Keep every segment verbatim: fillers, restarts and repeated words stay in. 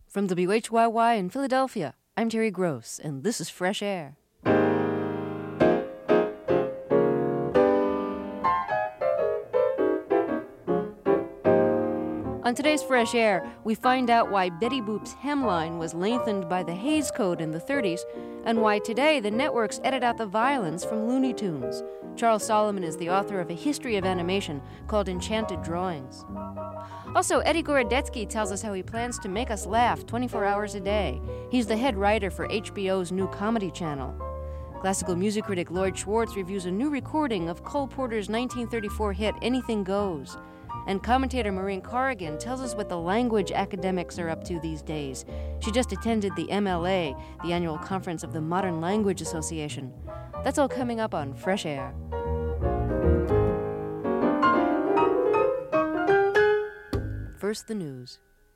From W H Y Y in Philadelphia, I'm Terry Gross, and this is Fresh Air. On today's Fresh Air, we find out why Betty Boop's hemline was lengthened by the Hays Code in the thirties, and why today the networks edit out the violence from Looney Tunes. Charles Solomon is the author of a history of animation called Enchanted Drawings. Also, Eddie Gorodetsky tells us how he plans to make us laugh twenty-four hours a day. He's the head writer for H B O's new comedy channel. Classical music critic Lloyd Schwartz reviews a new recording of Cole Porter's nineteen thirty-four hit Anything Goes. And commentator Maureen Corrigan tells us what the language academics are up to these days. She just attended the M L A, the annual conference of the Modern Language Association. That's all coming up on Fresh Air. First, the news.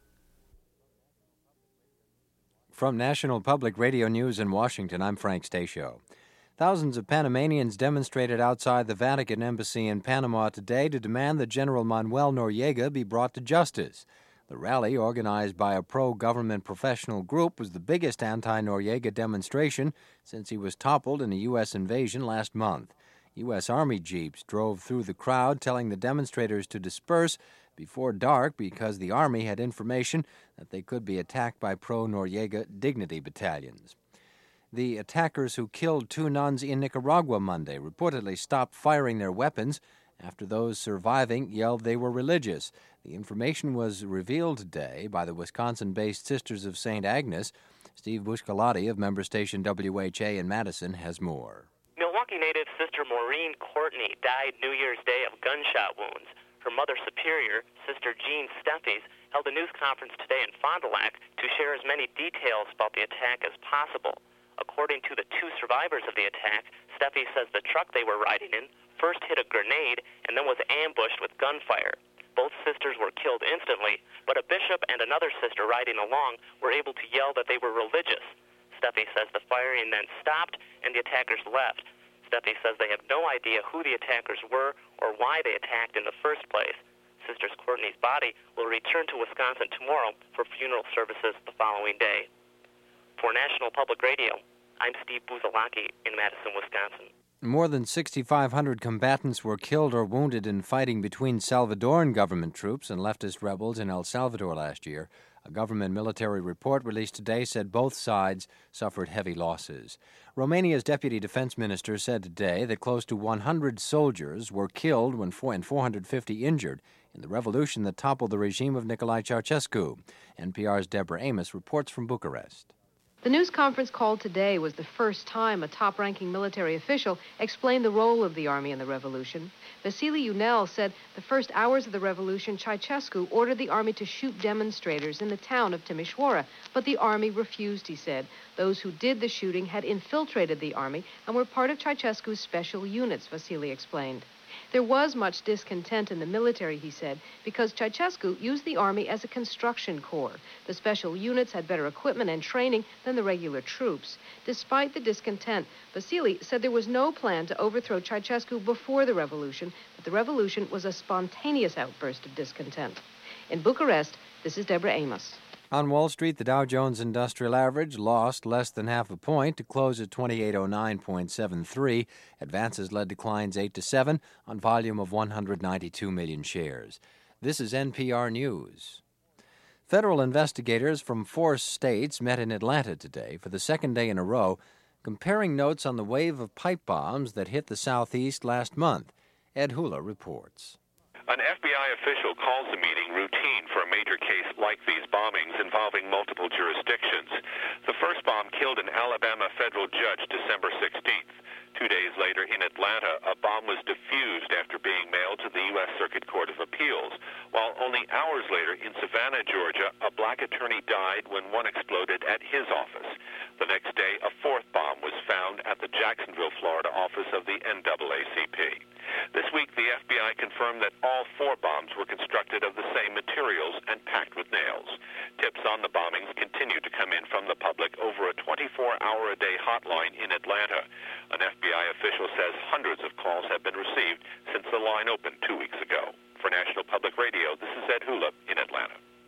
From National Public Radio News in Washington, I'm Frank Stasio. Thousands of Panamanians demonstrated outside the Vatican Embassy in Panama today to demand that General Manuel Noriega be brought to justice. The rally, organized by a pro-government professional group, was the biggest anti-Noriega demonstration since he was toppled in a U S invasion last month. U S Army jeeps drove through the crowd, telling the demonstrators to disperse before dark because the Army had information that they could be attacked by pro-Noriega dignity battalions. The attackers who killed two nuns in Nicaragua Monday reportedly stopped firing their weapons after those surviving yelled they were religious. The information was revealed today by the Wisconsin-based Sisters of Saint Agnes. Steve Buscalati of member station W H A in Madison has more. Milwaukee native Sister Maureen Courtney died New Year's Day of gunshot wounds. Her mother superior, Sister Jean Steffes, held a news conference today in Fond du Lac to share as many details about the attack as possible. According to the two survivors of the attack, Steffi says the truck they were riding in first hit a grenade and then was ambushed with gunfire. Both sisters were killed instantly, but a bishop and another sister riding along were able to yell that they were religious. Steffi says the firing then stopped and the attackers left. Steffi says they have no idea who the attackers were or why they attacked in the first place. Sisters Courtney's body will return to Wisconsin tomorrow for funeral services the following day. For National Public Radio, I'm Steve Buzalaki in Madison, Wisconsin. More than sixty-five hundred combatants were killed or wounded in fighting between Salvadoran government troops and leftist rebels in El Salvador last year. A government military report released today said both sides suffered heavy losses. Romania's deputy defense minister said today that close to one hundred soldiers were killed when four, and four hundred fifty injured in the revolution that toppled the regime of Nicolae Ceausescu. N P R's Deborah Amos reports from Bucharest. The news conference called today was the first time a top-ranking military official explained the role of the army in the revolution. Vasily Unel said the first hours of the revolution, Ceausescu ordered the army to shoot demonstrators in the town of Timișoara, but the army refused, he said. Those who did the shooting had infiltrated the army and were part of Ceausescu's special units, Vasily explained. There was much discontent in the military, he said, because Ceausescu used the army as a construction corps. The special units had better equipment and training than the regular troops. Despite the discontent, Vasily said there was no plan to overthrow Ceausescu before the revolution, but the revolution was a spontaneous outburst of discontent. In Bucharest, this is Deborah Amos. On Wall Street, the Dow Jones Industrial Average lost less than half a point to close at twenty-eight oh nine point seven three. Advances led declines eight to seven on volume of one hundred ninety-two million shares. This is N P R News. Federal investigators from four states met in Atlanta today for the second day in a row, comparing notes on the wave of pipe bombs that hit the Southeast last month. Ed Hula reports. An F B I official calls the meeting routine for a major case like these bombings involving multiple jurisdictions. The first bomb killed an Alabama federal judge December sixteenth. Two days later in Atlanta, a bomb was defused after being mailed to the U S Circuit Court of Appeals, while only hours later in Savannah, Georgia, a black attorney died when one exploded at his office. The next day, a fourth bomb was found at the Jacksonville, Florida office of the N double A C P. This week, the F B I confirmed that all four bombs were constructed of the same materials and packed with nails. Tips on the bombings continue to come in from the public over a twenty-four hour a day hotline in Atlanta. An F B I official says hundreds of calls have been received since the line opened two weeks ago. For National Public Radio, this is Ed Hula in Atlanta.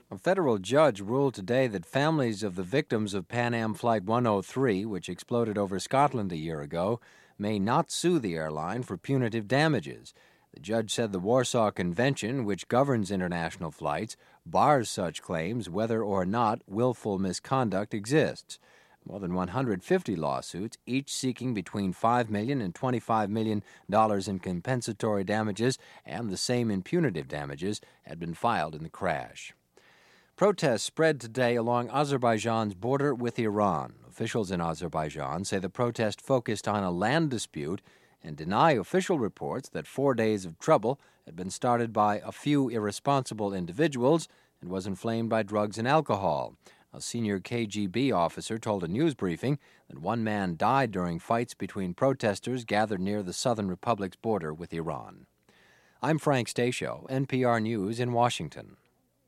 A federal judge ruled today that families of the victims of Pan Am Flight one oh three, which exploded over Scotland a year ago, may not sue the airline for punitive damages. The judge said the Warsaw Convention, which governs international flights, bars such claims whether or not willful misconduct exists. More than one hundred fifty lawsuits, each seeking between five million dollars and twenty-five million dollars in compensatory damages and the same in punitive damages, had been filed in the crash. Protests spread today along Azerbaijan's border with Iran. Officials in Azerbaijan say the protest focused on a land dispute and deny official reports that four days of trouble had been started by a few irresponsible individuals and was inflamed by drugs and alcohol. A senior K G B officer told a news briefing that one man died during fights between protesters gathered near the Southern Republic's border with Iran. I'm Frank Stasio, N P R News in Washington.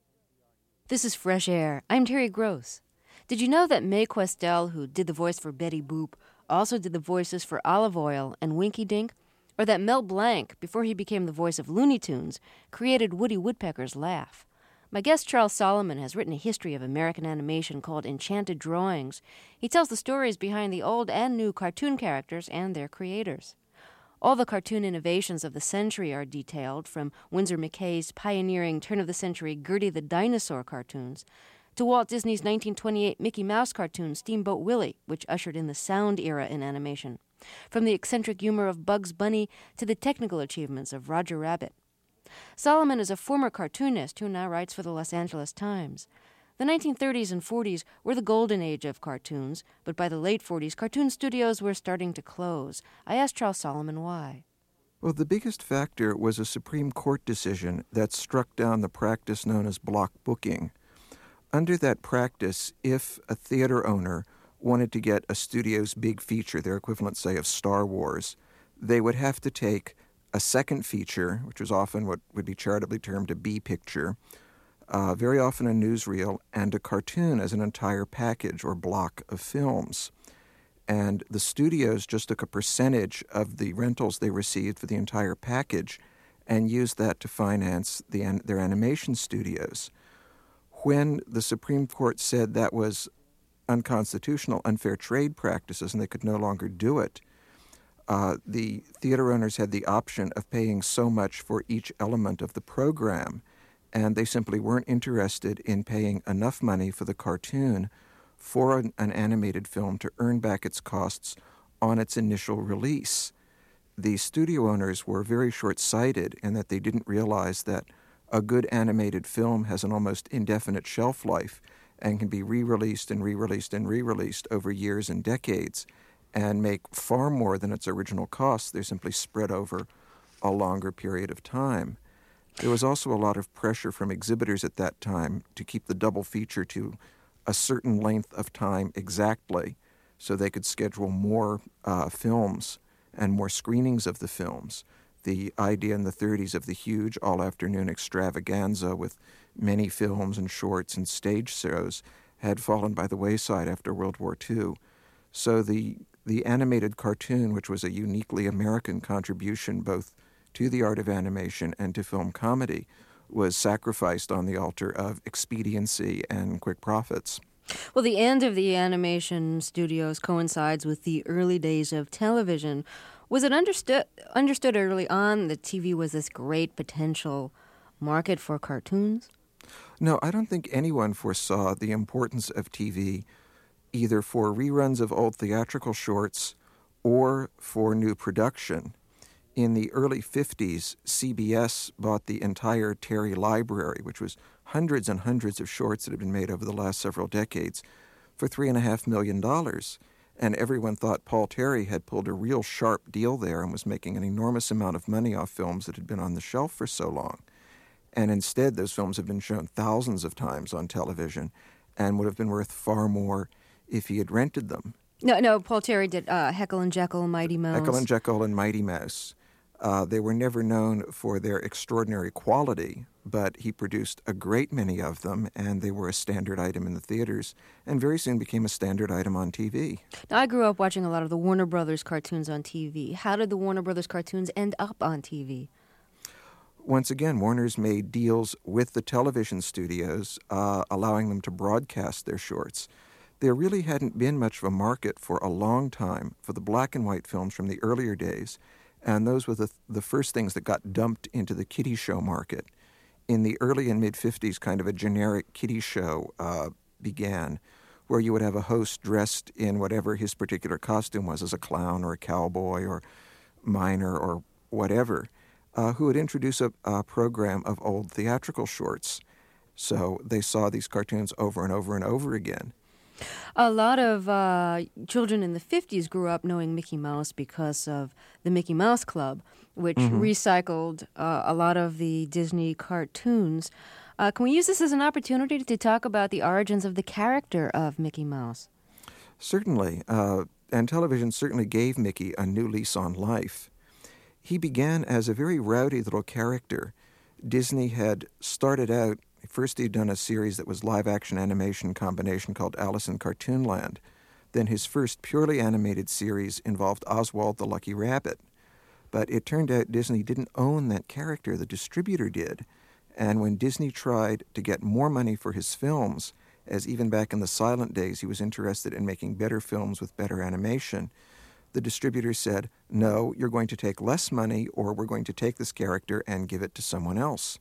This is Fresh Air. I'm Terry Gross. Did you know that Mae Questel, who did the voice for Betty Boop, also did the voices for Olive Oyl and Winky Dink? Or that Mel Blanc, before he became the voice of Looney Tunes, created Woody Woodpecker's laugh? My guest Charles Solomon has written a history of American animation called Enchanted Drawings. He tells the stories behind the old and new cartoon characters and their creators. All the cartoon innovations of the century are detailed, from Winsor McKay's pioneering turn-of-the-century Gertie the Dinosaur cartoons to Walt Disney's nineteen twenty-eight Mickey Mouse cartoon Steamboat Willie, which ushered in the sound era in animation, from the eccentric humor of Bugs Bunny to the technical achievements of Roger Rabbit. Solomon is a former cartoonist who now writes for the Los Angeles Times. The nineteen thirties and forties were the golden age of cartoons, but by the late forties, cartoon studios were starting to close. I asked Charles Solomon why. Well, the biggest factor was a Supreme Court decision that struck down the practice known as block booking. Under that practice, if a theater owner wanted to get a studio's big feature, their equivalent, say, of Star Wars, they would have to take a second feature, which was often what would be charitably termed a B picture, uh, very often a newsreel, and a cartoon as an entire package or block of films. And the studios just took a percentage of the rentals they received for the entire package and used that to finance the, their animation studios. When the Supreme Court said that was unconstitutional, unfair trade practices, and they could no longer do it, Uh, the theater owners had the option of paying so much for each element of the program, and they simply weren't interested in paying enough money for the cartoon for an, an animated film to earn back its costs on its initial release. The studio owners were very short-sighted in that they didn't realize that a good animated film has an almost indefinite shelf life and can be re-released and re-released and re-released over years and decades, and make far more than its original costs. They're simply spread over a longer period of time. There was also a lot of pressure from exhibitors at that time to keep the double feature to a certain length of time exactly so they could schedule more uh, films and more screenings of the films. The idea in the thirties of the huge all-afternoon extravaganza with many films and shorts and stage shows had fallen by the wayside after World War Two. So the The animated cartoon, which was a uniquely American contribution both to the art of animation and to film comedy, was sacrificed on the altar of expediency and quick profits. Well, the end of the animation studios coincides with the early days of television. Was it understood understood early on that T V was this great potential market for cartoons? No, I don't think anyone foresaw the importance of T V either for reruns of old theatrical shorts or for new production. In the early fifties, C B S bought the entire Terry Library, which was hundreds and hundreds of shorts that had been made over the last several decades, for three and a half million dollars. And everyone thought Paul Terry had pulled a real sharp deal there and was making an enormous amount of money off films that had been on the shelf for so long. And instead, those films have been shown thousands of times on television and would have been worth far more if he had rented them. No, no, Paul Terry did uh, Heckle and Jekyll, Mighty Mouse. Heckle and Jekyll and Mighty Mouse. Uh, they were never known for their extraordinary quality, but he produced a great many of them, and they were a standard item in the theaters, and very soon became a standard item on T V. Now, I grew up watching a lot of the Warner Brothers cartoons on T V. How did the Warner Brothers cartoons end up on T V? Once again, Warner's made deals with the television studios, uh, allowing them to broadcast their shorts. There really hadn't been much of a market for a long time for the black and white films from the earlier days, and those were the, the first things that got dumped into the kiddie show market. In the early and mid-fifties, kind of a generic kiddie show uh, began, where you would have a host dressed in whatever his particular costume was, as a clown or a cowboy or miner or whatever, uh, who would introduce a, a program of old theatrical shorts. So they saw these cartoons over and over and over again. A lot of uh, children in the fifties grew up knowing Mickey Mouse because of the Mickey Mouse Club, which mm-hmm. recycled uh, a lot of the Disney cartoons. Uh, can we use this as an opportunity to talk about the origins of the character of Mickey Mouse? Certainly, uh, and television certainly gave Mickey a new lease on life. He began as a very rowdy little character. Disney had started out, first he'd done a series that was live-action animation combination called Alice in Cartoonland. Then his first purely animated series involved Oswald the Lucky Rabbit. But it turned out Disney didn't own that character, the distributor did. And when Disney tried to get more money for his films, as even back in the silent days he was interested in making better films with better animation, the distributor said, no, you're going to take less money or we're going to take this character and give it to someone else.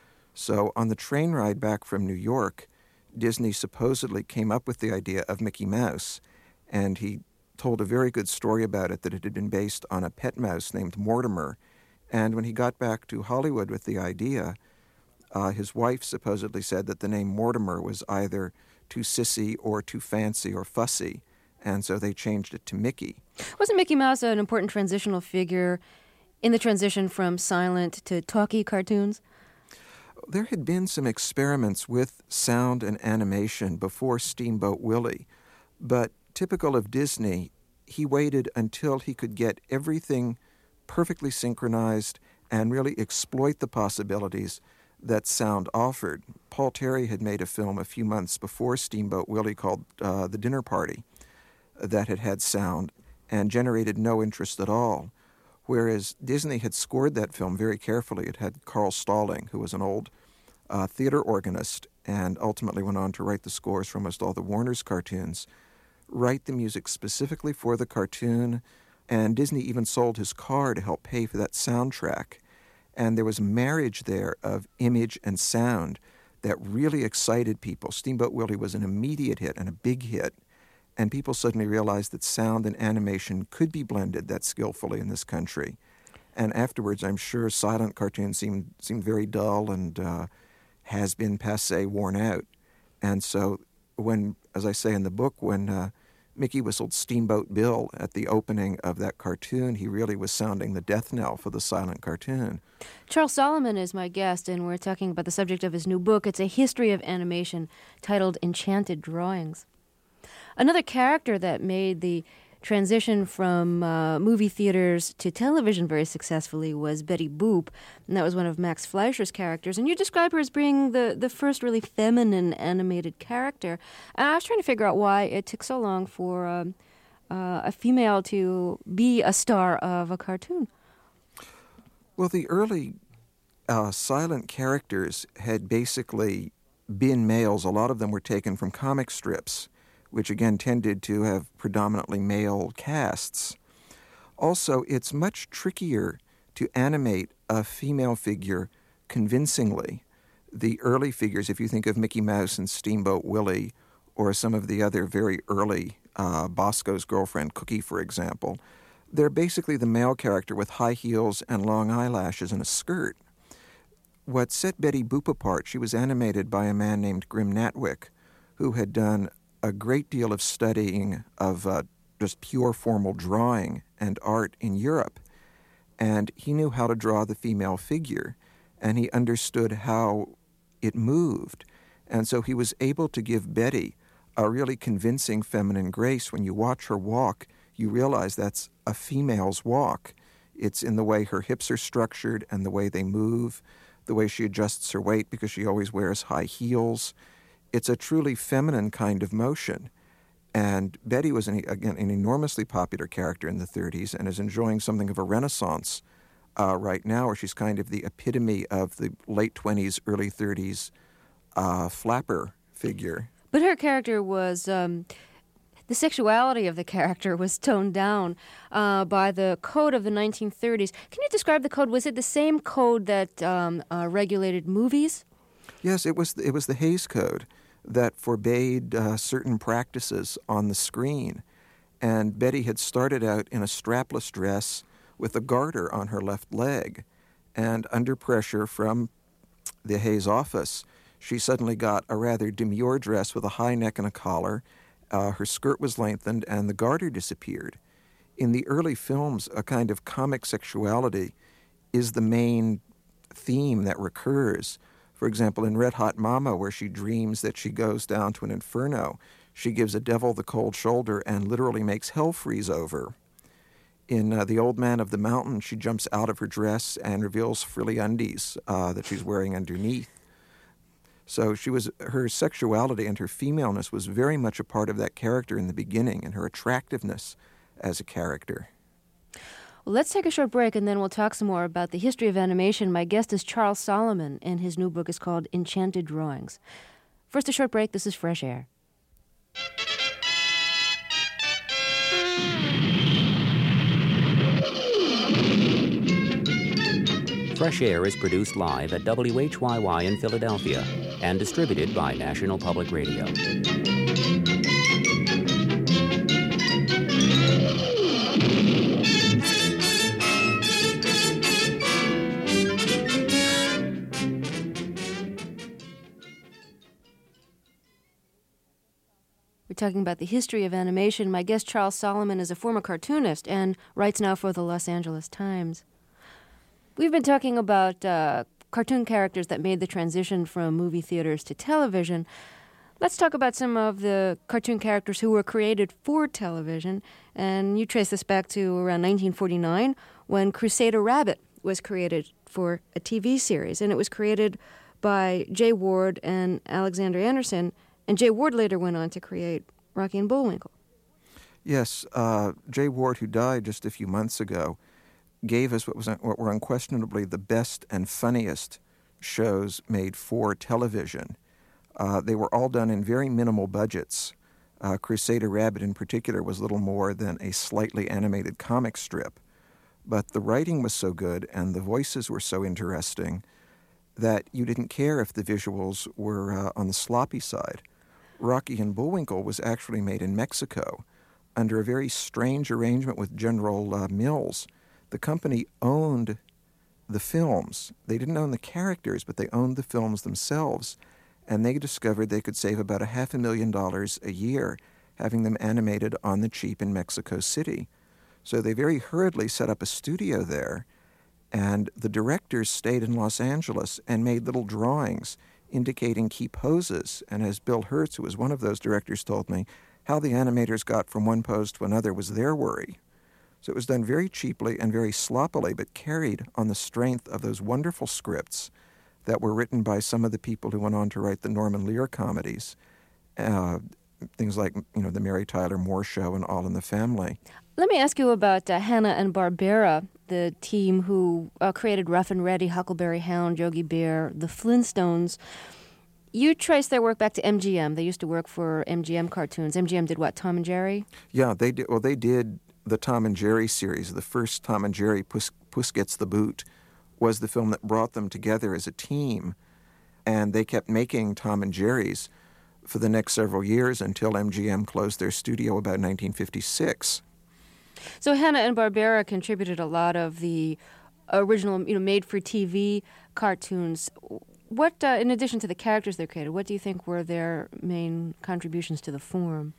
So on the train ride back from New York, Disney supposedly came up with the idea of Mickey Mouse, and he told a very good story about it, that it had been based on a pet mouse named Mortimer. And when he got back to Hollywood with the idea, uh, his wife supposedly said that the name Mortimer was either too sissy or too fancy or fussy, and so they changed it to Mickey. Wasn't Mickey Mouse an important transitional figure in the transition from silent to talkie cartoons? There had been some experiments with sound and animation before Steamboat Willie, but typical of Disney, he waited until he could get everything perfectly synchronized and really exploit the possibilities that sound offered. Paul Terry had made a film a few months before Steamboat Willie called uh, The Dinner Party that had had sound and generated no interest at all, whereas Disney had scored that film very carefully. It had Carl Stalling, who was an old uh, theater organist and ultimately went on to write the scores for almost all the Warner's cartoons, write the music specifically for the cartoon, and Disney even sold his car to help pay for that soundtrack. And there was a marriage there of image and sound that really excited people. Steamboat Willie was an immediate hit and a big hit, and people suddenly realized that sound and animation could be blended that skillfully in this country. And afterwards, I'm sure silent cartoons seemed, seemed very dull and uh, has been passé, worn out. And so when, as I say in the book, when uh, Mickey whistled Steamboat Bill at the opening of that cartoon, he really was sounding the death knell for the silent cartoon. Charles Solomon is my guest, and we're talking about the subject of his new book. It's a history of animation titled Enchanted Drawings. Another character that made the transition from uh, movie theaters to television very successfully was Betty Boop, and that was one of Max Fleischer's characters. And you describe her as being the, the first really feminine animated character. And I was trying to figure out why it took so long for um, uh, a female to be a star of a cartoon. Well, the early uh, silent characters had basically been males. A lot of them were taken from comic strips, which again tended to have predominantly male casts. Also, it's much trickier to animate a female figure convincingly. The early figures, if you think of Mickey Mouse and Steamboat Willie, or some of the other very early, uh, Bosco's girlfriend, Cookie, for example, they're basically the male character with high heels and long eyelashes and a skirt. What set Betty Boop apart, she was animated by a man named Grim Natwick, who had done a great deal of studying of uh, just pure formal drawing and art in Europe. And he knew how to draw the female figure, and he understood how it moved. And so he was able to give Betty a really convincing feminine grace. When you watch her walk, you realize that's a female's walk. It's in the way her hips are structured and the way they move, the way she adjusts her weight because she always wears high heels. It's a truly feminine kind of motion. And Betty was, an, again, an enormously popular character in the thirties and is enjoying something of a renaissance uh, right now, where she's kind of the epitome of the late twenties, early thirties uh, flapper figure. But her character was, um, the sexuality of the character was toned down uh, by the code of the nineteen thirties. Can you describe the code? Was it the same code that um, uh, regulated movies? Yes, it was, it was the Hays Code that forbade uh, certain practices on the screen. And Betty had started out in a strapless dress with a garter on her left leg. And under pressure from the Hays office, she suddenly got a rather demure dress with a high neck and a collar. Uh, her skirt was lengthened, and the garter disappeared. In the early films, a kind of comic sexuality is the main theme that recurs. For example, in Red Hot Mama, where she dreams that she goes down to an inferno, she gives a devil the cold shoulder and literally makes hell freeze over. In uh, The Old Man of the Mountain, she jumps out of her dress and reveals frilly undies uh, that she's wearing underneath. So she was, her sexuality and her femaleness was very much a part of that character in the beginning, and her attractiveness as a character. Well, let's take a short break, and then we'll talk some more about the history of animation. My guest is Charles Solomon, and his new book is called Enchanted Drawings. First, a short break. This is Fresh Air. Fresh Air is produced live at W H Y Y in Philadelphia and distributed by National Public Radio. We're talking about the history of animation. My guest, Charles Solomon, is a former cartoonist and writes now for the Los Angeles Times. We've been talking about uh, cartoon characters that made the transition from movie theaters to television. Let's talk about some of the cartoon characters who were created for television. And you trace this back to around nineteen forty-nine, when Crusader Rabbit was created for a T V series. And it was created by Jay Ward and Alexander Anderson. And Jay Ward later went on to create Rocky and Bullwinkle. Yes, uh, Jay Ward, who died just a few months ago, gave us what was what were unquestionably the best and funniest shows made for television. Uh, they were all done in very minimal budgets. Uh, Crusader Rabbit, in particular, was little more than a slightly animated comic strip. But the writing was so good and the voices were so interesting that you didn't care if the visuals were uh, on the sloppy side. Rocky and Bullwinkle was actually made in Mexico under a very strange arrangement with General uh, Mills. The company owned the films. They didn't own the characters, but they owned the films themselves. And they discovered they could save about a half a million dollars a year having them animated on the cheap in Mexico City. So they very hurriedly set up a studio there, and the directors stayed in Los Angeles and made little drawings indicating key poses. And as Bill Hertz, who was one of those directors, told me, how the animators got from one pose to another was their worry. So it was done very cheaply and very sloppily, but carried on the strength of those wonderful scripts that were written by some of the people who went on to write the Norman Lear comedies, uh, things like, you know, the Mary Tyler Moore Show and All in the Family. Let me ask you about uh, Hanna-Barbera, the team who uh, created Rough and Ready, Huckleberry Hound, Yogi Bear, the Flintstones. You trace their work back to M G M. They used to work for M G M cartoons. M G M did what, Tom and Jerry? Yeah, they did. Well, they did the Tom and Jerry series. The first Tom and Jerry, Puss, Puss Gets the Boot, was the film that brought them together as a team. And they kept making Tom and Jerry's for the next several years until M G M closed their studio about nineteen fifty-six. So Hanna-Barbera contributed a lot of the original, you know, made-for-T V cartoons. What, uh, in addition to the characters they created, what do you think were their main contributions to the form?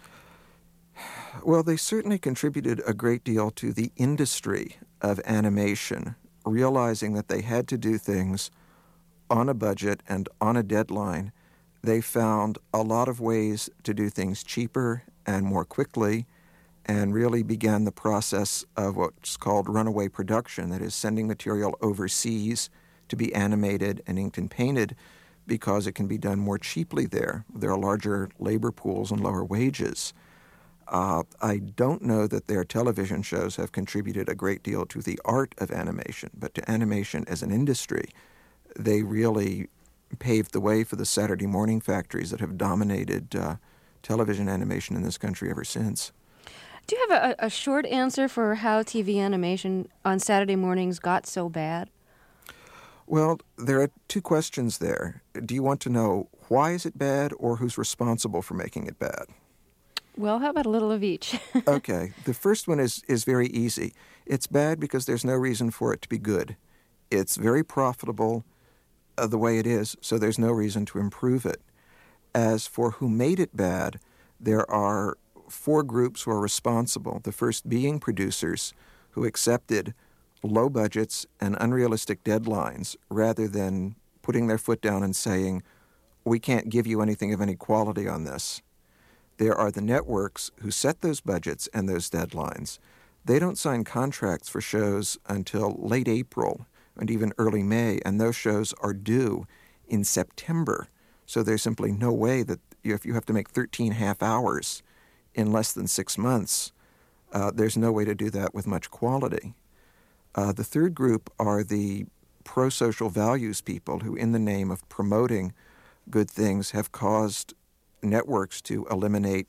Well, they certainly contributed a great deal to the industry of animation, realizing that they had to do things on a budget and on a deadline. They found a lot of ways to do things cheaper and more quickly, and really began the process of what's called runaway production, that is, sending material overseas to be animated and inked and painted because it can be done more cheaply there. There are larger labor pools and lower wages. Uh, I don't know that their television shows have contributed a great deal to the art of animation, but to animation as an industry, they really paved the way for the Saturday morning factories that have dominated uh, television animation in this country ever since. Do you have a, a short answer for how T V animation on Saturday mornings got so bad? Well, there are two questions there. Do you want to know why is it bad or who's responsible for making it bad? Well, how about a little of each? Okay. The first one is, is very easy. It's bad because there's no reason for it to be good. It's very profitable uh, the way it is, so there's no reason to improve it. As for who made it bad, there are four groups who are responsible. The first being producers who accepted low budgets and unrealistic deadlines rather than putting their foot down and saying, we can't give you anything of any quality on this. There are the networks who set those budgets and those deadlines. They don't sign contracts for shows until late April and even early May, and those shows are due in September. So there's simply no way that if you have to make thirteen half hours in less than six months, uh, there's no way to do that with much quality. Uh, the third group are the pro-social values people who, in the name of promoting good things, have caused networks to eliminate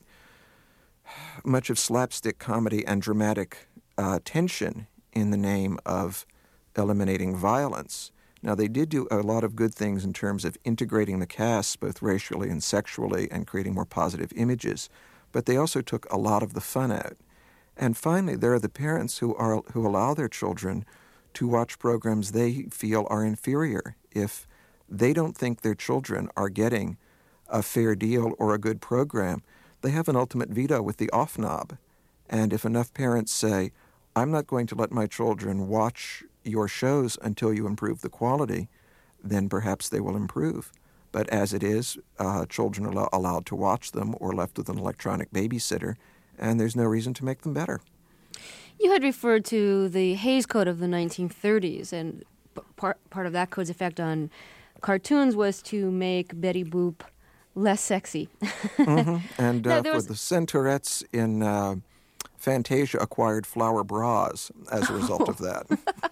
much of slapstick comedy and dramatic uh, tension in the name of eliminating violence. Now, they did do a lot of good things in terms of integrating the casts, both racially and sexually, and creating more positive images, but they also took a lot of the fun out. And finally, there are the parents who are who allow their children to watch programs they feel are inferior. If they don't think their children are getting a fair deal or a good program, they have an ultimate veto with the off knob. And if enough parents say, I'm not going to let my children watch your shows until you improve the quality, then perhaps they will improve. But as it is, uh, children are lo- allowed to watch them or left with an electronic babysitter, and there's no reason to make them better. You had referred to the Hays Code of the nineteen thirties, and p- part, part of that code's effect on cartoons was to make Betty Boop less sexy. mm-hmm. And uh, no, for was... the Centaurettes in uh, Fantasia acquired flower bras as a result oh. of that.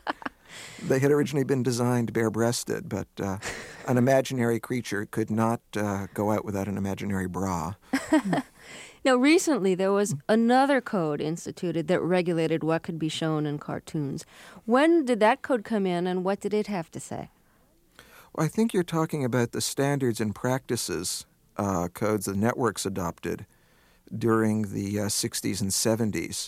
They had originally been designed bare-breasted, but uh, an imaginary creature could not uh, go out without an imaginary bra. Now, recently there was another code instituted that regulated what could be shown in cartoons. When did that code come in, and what did it have to say? Well, I think you're talking about the standards and practices uh, codes the networks adopted during the uh, sixties and seventies.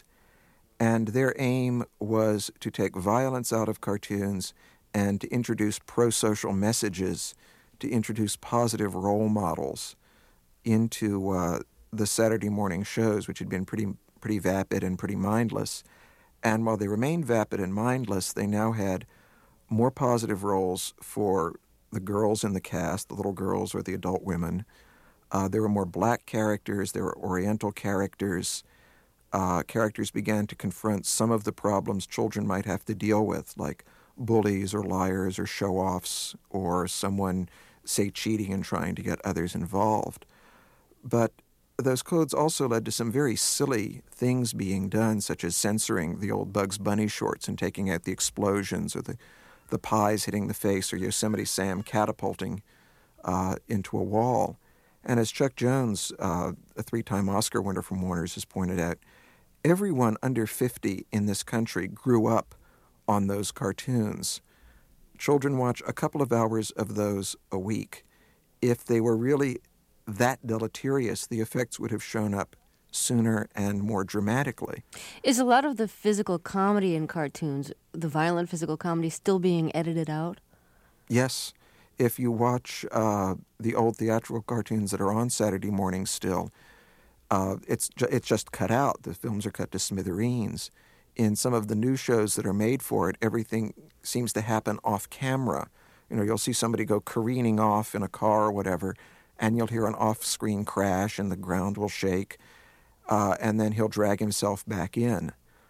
And their aim was to take violence out of cartoons and to introduce pro-social messages, to introduce positive role models into uh, the Saturday morning shows, which had been pretty pretty vapid and pretty mindless. And while they remained vapid and mindless, they now had more positive roles for the girls in the cast, the little girls or the adult women. Uh, there were more black characters, there were Oriental characters. Uh, characters began to confront some of the problems children might have to deal with, like bullies or liars or show-offs or someone, say, cheating and trying to get others involved. But those codes also led to some very silly things being done, such as censoring the old Bugs Bunny shorts and taking out the explosions or the, the pies hitting the face or Yosemite Sam catapulting uh, into a wall. And as Chuck Jones, uh, a three-time Oscar winner from Warner's, has pointed out, everyone under fifty in this country grew up on those cartoons. Children watch a couple of hours of those a week. If they were really that deleterious, the effects would have shown up sooner and more dramatically. Is a lot of the physical comedy in cartoons, the violent physical comedy, still being edited out? Yes. If you watch uh, the old theatrical cartoons that are on Saturday mornings still, uh, it's ju- it's just cut out. The films are cut to smithereens. In some of the new shows that are made for it, everything seems to happen off camera. You know, you'll see somebody go careening off in a car or whatever, and you'll hear an off-screen crash and the ground will shake, uh, and then he'll drag himself back in.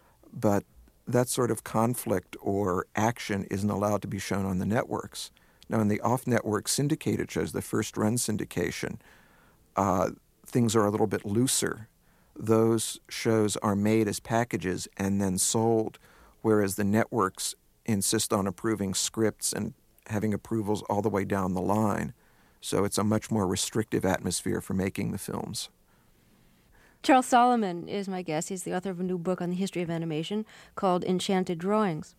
But that sort of conflict or action isn't allowed to be shown on the networks. Now, in the off-network syndicated shows, the first-run syndication, uh, things are a little bit looser. those shows are made as packages and then sold, whereas the networks insist on approving scripts and having approvals all the way down the line. So it's a much more restrictive atmosphere for making the films. Charles Solomon is my guest. He's the author of a new book on the history of animation called Enchanted Drawings.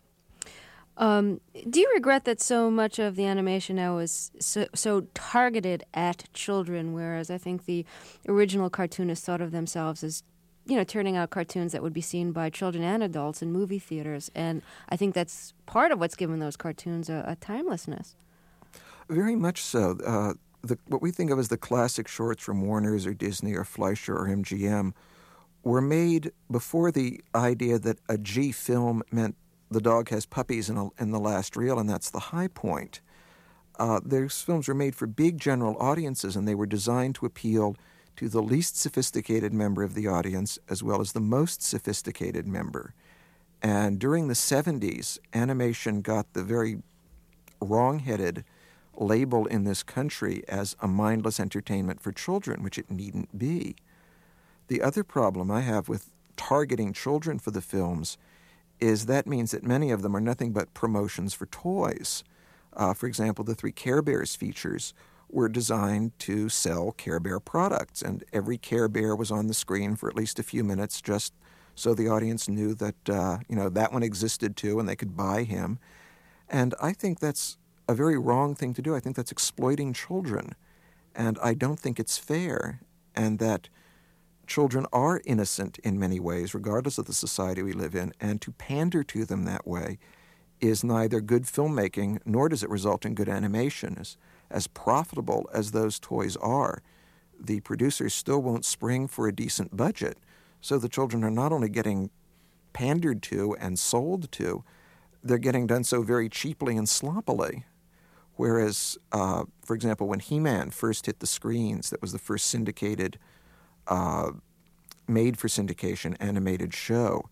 Um, do you regret that so much of the animation now is so, so targeted at children, whereas I think the original cartoonists thought of themselves as, you know, turning out cartoons that would be seen by children and adults in movie theaters, and I think that's part of what's given those cartoons a, a timelessness. Very much so. Uh, the, what we think of as the classic shorts from Warner's or Disney or Fleischer or M G M were made before the idea that a G film meant the dog has puppies in, a, in the last reel, and that's the high point. Uh, those films were made for big general audiences, and they were designed to appeal to the least sophisticated member of the audience as well as the most sophisticated member. And during the seventies, animation got the very wrong-headed label in this country as a mindless entertainment for children, which it needn't be. The other problem I have with targeting children for the films is that means that many of them are nothing but promotions for toys. Uh, for example, the three Care Bears features were designed to sell Care Bear products, and every Care Bear was on the screen for at least a few minutes just so the audience knew that, uh, you know, that one existed too and they could buy him. And I think that's a very wrong thing to do. I think that's exploiting children, and I don't think it's fair, and that children are innocent in many ways, regardless of the society we live in, and to pander to them that way is neither good filmmaking nor does it result in good animation. As, as profitable as those toys are, the producers still won't spring for a decent budget, so the children are not only getting pandered to and sold to, they're getting done so very cheaply and sloppily. Whereas, uh, for example, when He-Man first hit the screens, that was the first syndicated Uh, made for syndication animated show.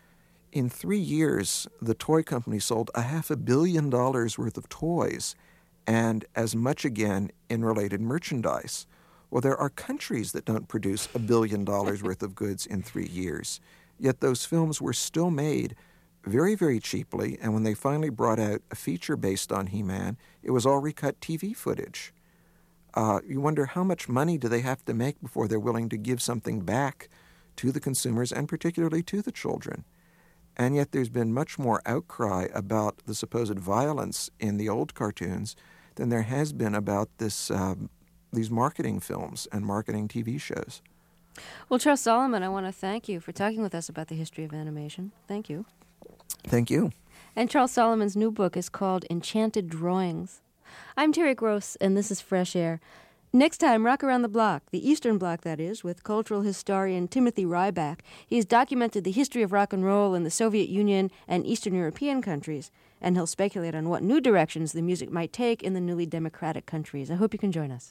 In three years, the toy company sold a half a billion dollars worth of toys and as much again in related merchandise. Well, there are countries that don't produce a billion dollars worth of goods in three years. Yet those films were still made very, very cheaply, and when they finally brought out a feature based on He-Man, it was all recut T V footage. Uh, you wonder how much money do they have to make before they're willing to give something back to the consumers and particularly to the children. And yet there's been much more outcry about the supposed violence in the old cartoons than there has been about this uh, these marketing films and marketing T V shows. Well, Charles Solomon, I want to thank you for talking with us about the history of animation. Thank you. Thank you. And Charles Solomon's new book is called Enchanted Drawings. I'm Terry Gross, and this is Fresh Air. Next time, Rock Around the Block, the Eastern Bloc, that is, with cultural historian Timothy Ryback. He's documented the history of rock and roll in the Soviet Union and Eastern European countries, and he'll speculate on what new directions the music might take in the newly democratic countries. I hope you can join us.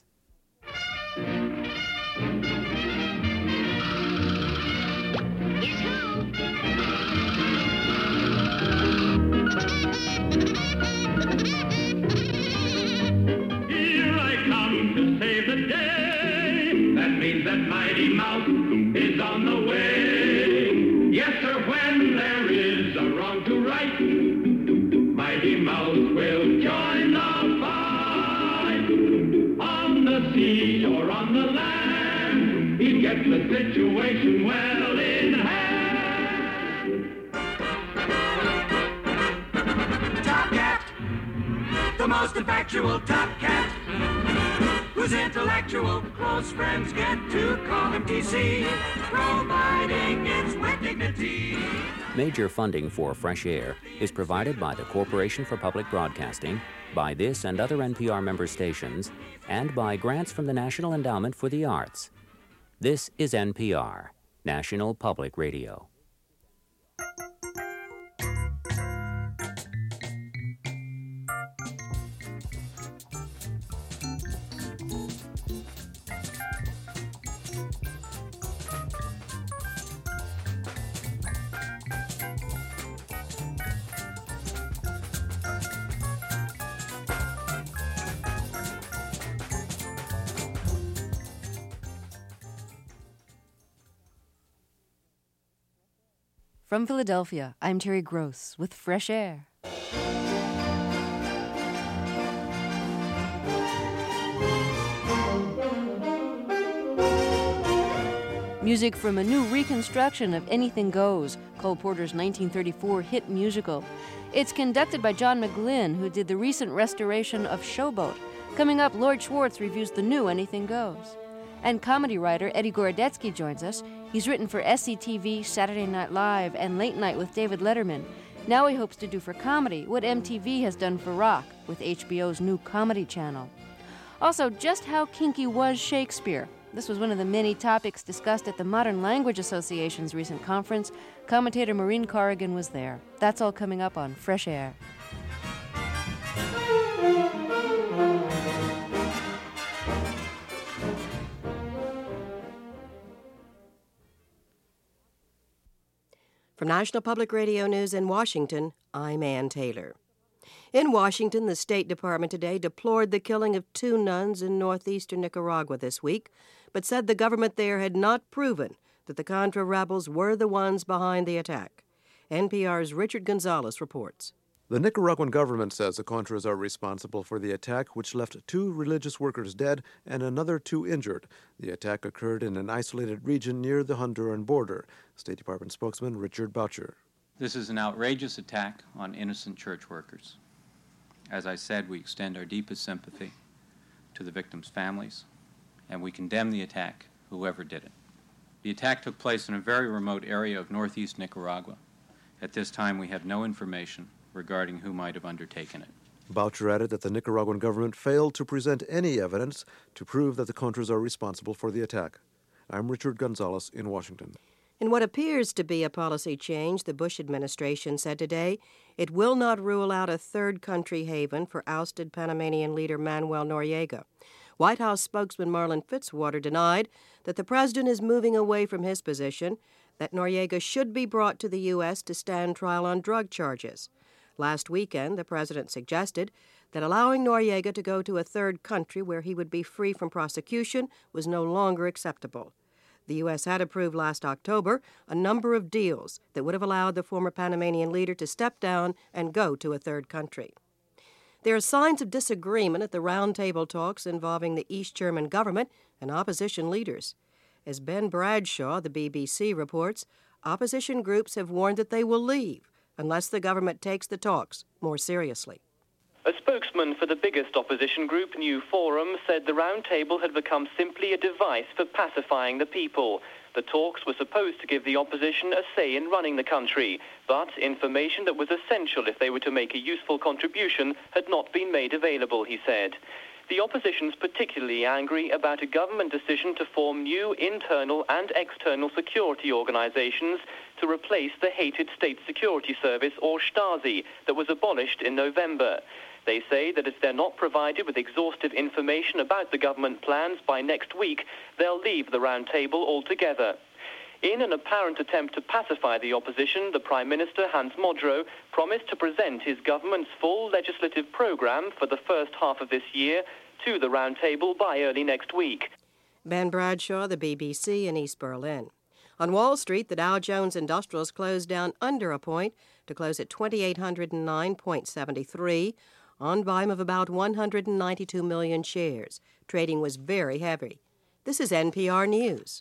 That Mighty Mouse is on the way. Yes, sir, when there is a wrong to right, Mighty Mouse will join the fight. On the sea or on the land, he gets the situation well in hand. Top Cat, the most effectual Top Cat, whose intellectual close friends get to call him T C, providing its with dignity. Major funding for Fresh Air is provided by the Corporation for Public Broadcasting, by this and other N P R member stations, and by grants from the National Endowment for the Arts. This is N P R, National Public Radio. From Philadelphia, I'm Terry Gross with Fresh Air. Music from a new reconstruction of Anything Goes, Cole Porter's nineteen thirty-four hit musical. It's conducted by John McGlynn, who did the recent restoration of Showboat. Coming up, Lloyd Schwartz reviews the new Anything Goes. And comedy writer Eddie Gorodetsky joins us. He's written for S C T V, Saturday Night Live, and Late Night with David Letterman. Now he hopes to do for comedy what M T V has done for rock with H B O's new Comedy Channel. Also, just how kinky was Shakespeare? This was one of the many topics discussed at the Modern Language Association's recent conference. Commentator Maureen Corrigan was there. That's all coming up on Fresh Air. From National Public Radio News in Washington, I'm Ann Taylor. In Washington, the State Department today deplored the killing of two nuns in northeastern Nicaragua this week, but said the government there had not proven that the Contra rebels were the ones behind the attack. N P R's Richard Gonzalez reports. The Nicaraguan government says the Contras are responsible for the attack, which left two religious workers dead and another two injured. The attack occurred in an isolated region near the Honduran border. State Department spokesman Richard Boucher. This is an outrageous attack on innocent church workers. As I said, we extend our deepest sympathy to the victims' families, and we condemn the attack, whoever did it. The attack took place in a very remote area of northeast Nicaragua. At this time, we have no information regarding who might have undertaken it. Boucher added that the Nicaraguan government failed to present any evidence to prove that the Contras are responsible for the attack. I'm Richard Gonzalez in Washington. In what appears to be a policy change, the Bush administration said today it will not rule out a third country haven for ousted Panamanian leader Manuel Noriega. White House spokesman Marlin Fitzwater denied that the president is moving away from his position that Noriega should be brought to the U S to stand trial on drug charges. Last weekend, the president suggested that allowing Noriega to go to a third country where he would be free from prosecution was no longer acceptable. The U S had approved last October a number of deals that would have allowed the former Panamanian leader to step down and go to a third country. There are signs of disagreement at the roundtable talks involving the East German government and opposition leaders. As Ben Bradshaw, the B B C, reports, opposition groups have warned that they will leave unless the government takes the talks more seriously. A spokesman for the biggest opposition group, New Forum, said the roundtable had become simply a device for pacifying the people. The talks were supposed to give the opposition a say in running the country, but information that was essential if they were to make a useful contribution had not been made available, he said. The opposition's particularly angry about a government decision to form new internal and external security organizations to replace the hated State Security Service, or Stasi, that was abolished in November. They say that if they're not provided with exhaustive information about the government plans by next week, they'll leave the round table altogether. In an apparent attempt to pacify the opposition, the Prime Minister, Hans Modrow, promised to present his government's full legislative program for the first half of this year to the round table by early next week. Ben Bradshaw, the B B C in East Berlin. On Wall Street, the Dow Jones Industrials closed down under a point to close at two thousand eight hundred nine point seven three, on volume of about one hundred ninety-two million shares. Trading was very heavy. This is N P R News.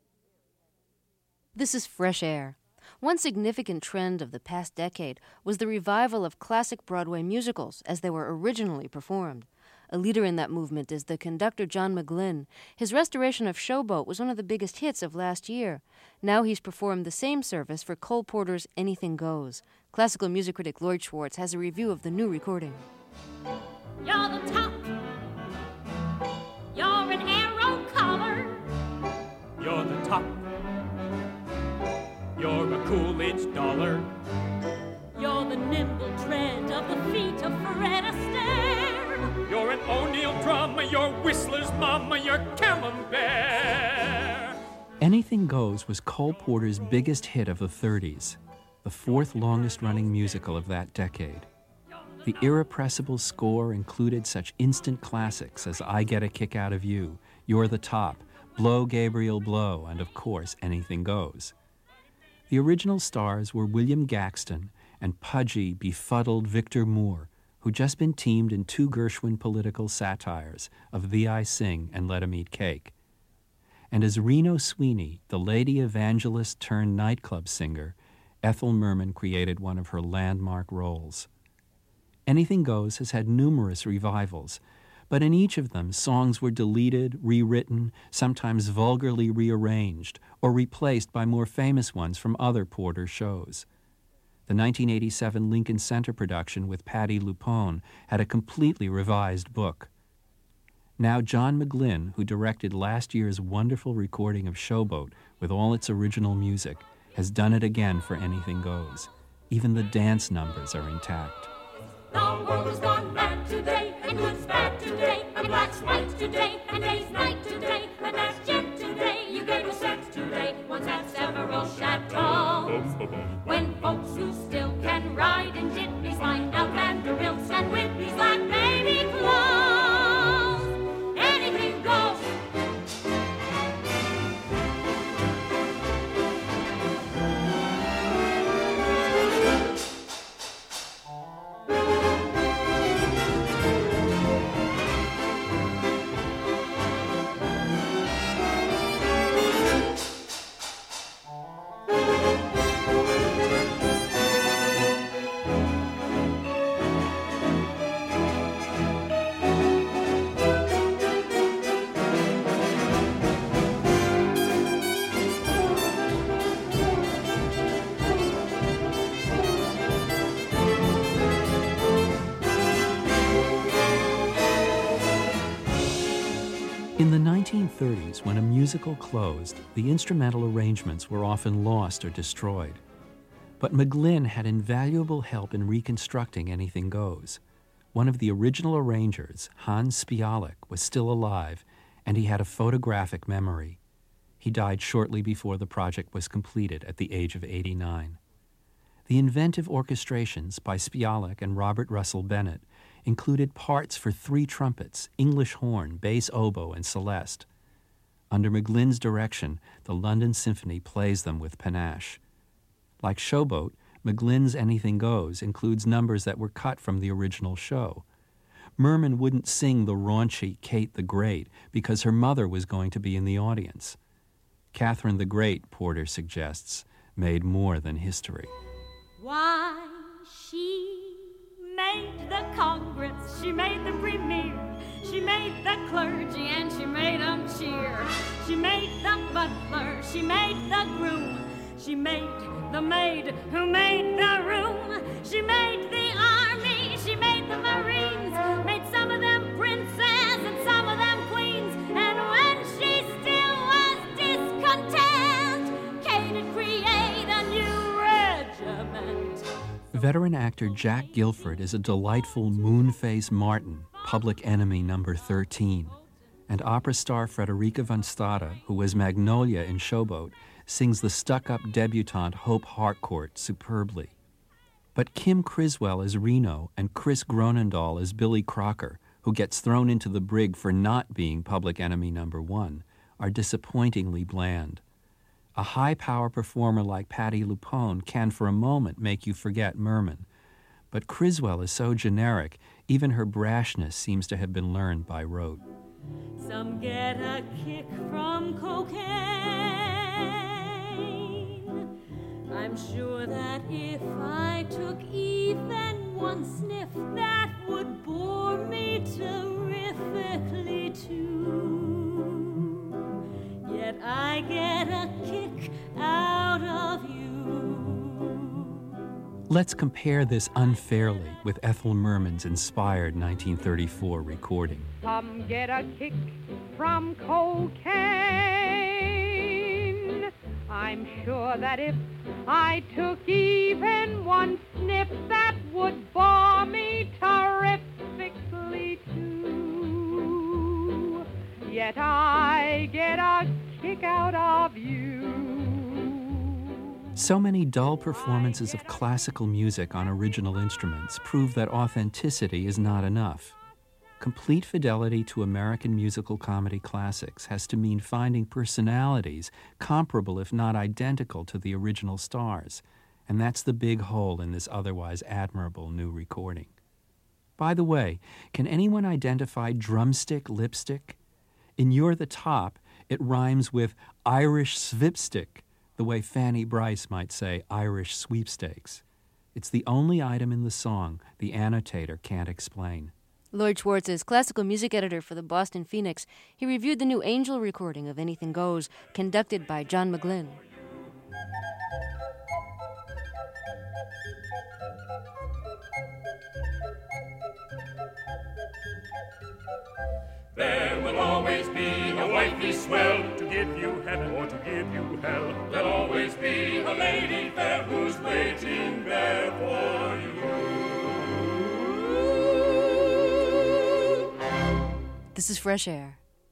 This is Fresh Air. One significant trend of the past decade was the revival of classic Broadway musicals as they were originally performed. A leader in that movement is the conductor John McGlynn. His restoration of Showboat was one of the biggest hits of last year. Now he's performed the same service for Cole Porter's Anything Goes. Classical music critic Lloyd Schwartz has a review of the new recording. You're the top. You're an arrow collar. You're the top. You're a Coolidge dollar. You're the nimble tread of the feet of Fred Astaire. You're an O'Neill drummer, you're Whistler's mama, you're Camembert. Anything Goes was Cole Porter's biggest hit of the thirties, the fourth longest-running musical of that decade. The irrepressible score included such instant classics as I Get a Kick Out of You, You're the Top, Blow Gabriel Blow, and of course, Anything Goes. The original stars were William Gaxton and pudgy, befuddled Victor Moore, who'd just been teamed in two Gershwin political satires of Thee I Sing and Let 'Em Eat Cake. And as Reno Sweeney, the lady evangelist turned nightclub singer, Ethel Merman created one of her landmark roles. Anything Goes has had numerous revivals, but in each of them, songs were deleted, rewritten, sometimes vulgarly rearranged, or replaced by more famous ones from other Porter shows. The nineteen eighty-seven Lincoln Center production with Patti LuPone had a completely revised book. Now John McGlynn, who directed last year's wonderful recording of Showboat with all its original music, has done it again for Anything Goes. Even the dance numbers are intact. The world has gone mad today, and good's bad today, and black's white today, and day's night today, and that's jet today. You gave us sex today, once at several chateaux. When folks who still can ride in jitneys find out Vanderbilts and Whitneys like baby clothes, anything goes. In the nineteen thirties, when a musical closed, the instrumental arrangements were often lost or destroyed. But McGlynn had invaluable help in reconstructing Anything Goes. One of the original arrangers, Hans Spialek, was still alive, and he had a photographic memory. He died shortly before the project was completed at the age of eighty-nine. The inventive orchestrations by Spialek and Robert Russell Bennett included parts for three trumpets, English horn, bass oboe, and celeste. Under McGlynn's direction, the London Symphony plays them with panache. Like Showboat, McGlynn's Anything Goes includes numbers that were cut from the original show. Merman wouldn't sing the raunchy Kate the Great because her mother was going to be in the audience. Catherine the Great, Porter suggests, made more than history. Why, she made the Congress, she made the Premier, she made the clergy, and she made them cheer. She made the butler, she made the groom, she made the maid who made the room. She made the army, she made the Marines, made some of them princes and some of them queens. And when she still was discontent, Kate'd create a new regiment. Veteran actor Jack Gilford is a delightful moon-faced Martin, public enemy number thirteen. And opera star Frederica von Stade, who was Magnolia in Showboat, sings the stuck-up debutante Hope Harcourt superbly. But Kim Criswell as Reno and Chris Gronendahl as Billy Crocker, who gets thrown into the brig for not being public enemy number one, are disappointingly bland. A high-power performer like Patti LuPone can for a moment make you forget Merman. But Criswell is so generic, even her brashness seems to have been learned by rote. Some get a kick from cocaine. I'm sure that if I took even one sniff, that would bore me terrifically too. Yet I get a kick out of you. Let's compare this unfairly with Ethel Merman's inspired nineteen thirty-four recording. Some get a kick from cocaine. I'm sure that if I took even one sniff, that would bore me terrifically too. Yet I get a kick out of you. So many dull performances of classical music on original instruments prove that authenticity is not enough. Complete fidelity to American musical comedy classics has to mean finding personalities comparable, if not identical, to the original stars. And that's the big hole in this otherwise admirable new recording. By the way, can anyone identify drumstick lipstick? In You're the Top, it rhymes with Irish svipstick, the way Fanny Bryce might say Irish sweepstakes. It's the only item in the song the annotator can't explain. Lloyd Schwartz is classical music editor for the Boston Phoenix. He reviewed the new Angel recording of Anything Goes, conducted by John McGlynn. There will always be a wifey swell to give you heaven or to give you hell. There'll always be a lady fair who's waiting there for you. This is Fresh Air.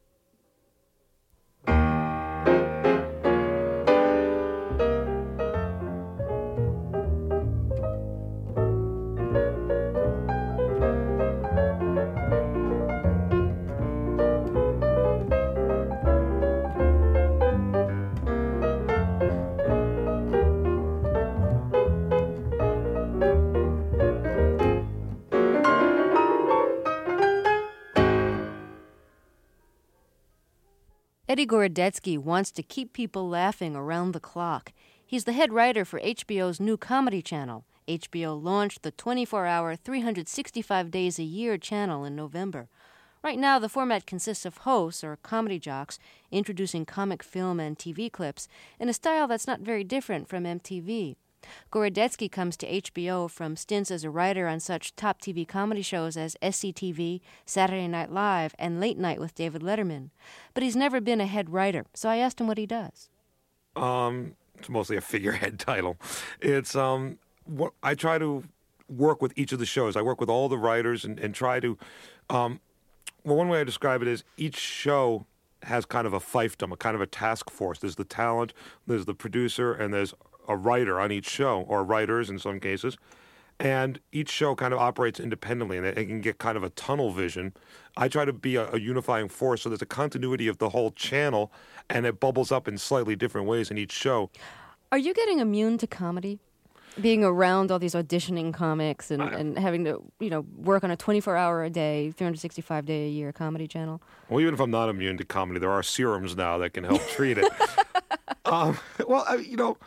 Eddie Gorodetsky wants to keep people laughing around the clock. He's the head writer for H B O's new comedy channel. H B O launched the twenty-four hour, three hundred sixty-five days a year channel in November. Right now, the format consists of hosts, or comedy jocks, introducing comic film and T V clips in a style that's not very different from M T V. Gorodetsky comes to H B O from stints as a writer on such top T V comedy shows as S C T V, Saturday Night Live, and Late Night with David Letterman. But he's never been a head writer, so I asked him what he does. Um, it's mostly a figurehead title. It's um, what I try to work with each of the shows. I work with all the writers and, and try to, um, well, one way I describe it is each show has kind of a fiefdom, a kind of a task force. There's the talent, there's the producer, and there's a writer on each show, or writers in some cases, and each show kind of operates independently, and they can get kind of a tunnel vision. I try to be a, a unifying force, so there's a continuity of the whole channel, and it bubbles up in slightly different ways in each show. Are you getting immune to comedy? Being around all these auditioning comics and, and having to, you know, work on a twenty-four hour a day, three hundred sixty-five day a year comedy channel? Well, even if I'm not immune to comedy, there are serums now that can help treat it. um, well, I, you know...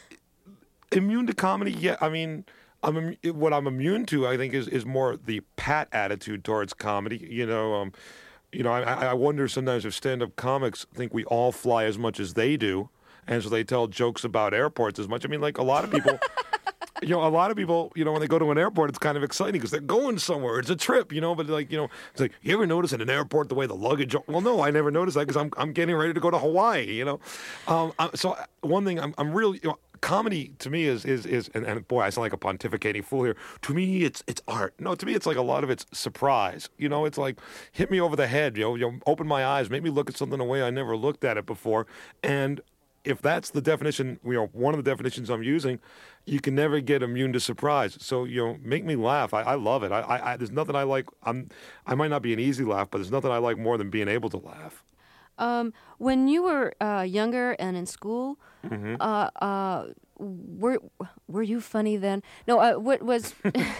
Immune to comedy, yeah. I mean, I'm what I'm immune to, I think, is, is more the pat attitude towards comedy. You know, um, you know, I, I wonder sometimes if stand-up comics think we all fly as much as they do, and so they tell jokes about airports as much. I mean, like a lot of people, you know, a lot of people, you know, when they go to an airport, it's kind of exciting because they're going somewhere. It's a trip, you know. But like, you know, it's like, you ever notice at an airport the way the luggage? Well, no, I never noticed that because I'm I'm getting ready to go to Hawaii. You know, um, I, so one thing I'm I'm really. You know, comedy to me is is is and, and boy, I sound like a pontificating fool here. To me, it's it's art. No, to me, it's like a lot of it's surprise. You know, it's like hit me over the head. You know, you know, open my eyes, make me look at something a way I never looked at it before. And if that's the definition, you know, one of the definitions I'm using, you can never get immune to surprise. So you know, make me laugh. I, I love it. I, I, I there's nothing I like. I'm I might not be an easy laugh, but there's nothing I like more than being able to laugh. Um, when you were uh, younger and in school, mm-hmm. uh, uh, were were you funny then? No, uh, what was?